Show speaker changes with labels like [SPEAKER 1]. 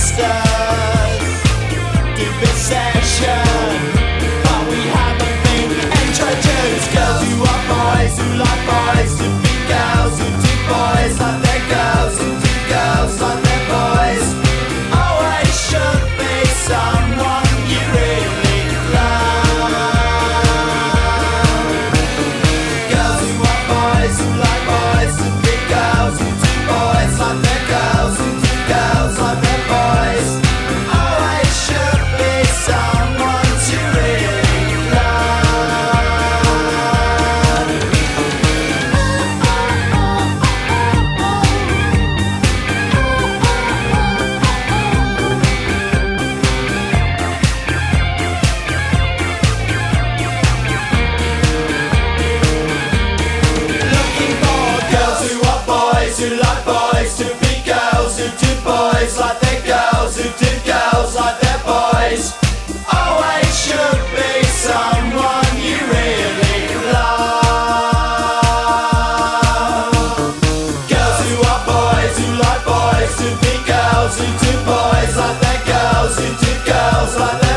[SPEAKER 1] masters deep but we haven't been introduced. Girls who are boys, who like boys, to be girls who do boys like their girls, who do girls like their boys. Always should be someone you really love. Girls who are boys, who like boys, to be girls who do boys like their girls, who do girls like their boys. Always should be someone to really love. Looking for girls who are boys, who like boys, to be girls who do boys like their girls, who do girls like their boys. Always should be someone you really love. Girls who are boys, who like boys, to be girls who do boys like their girls, who do girls like their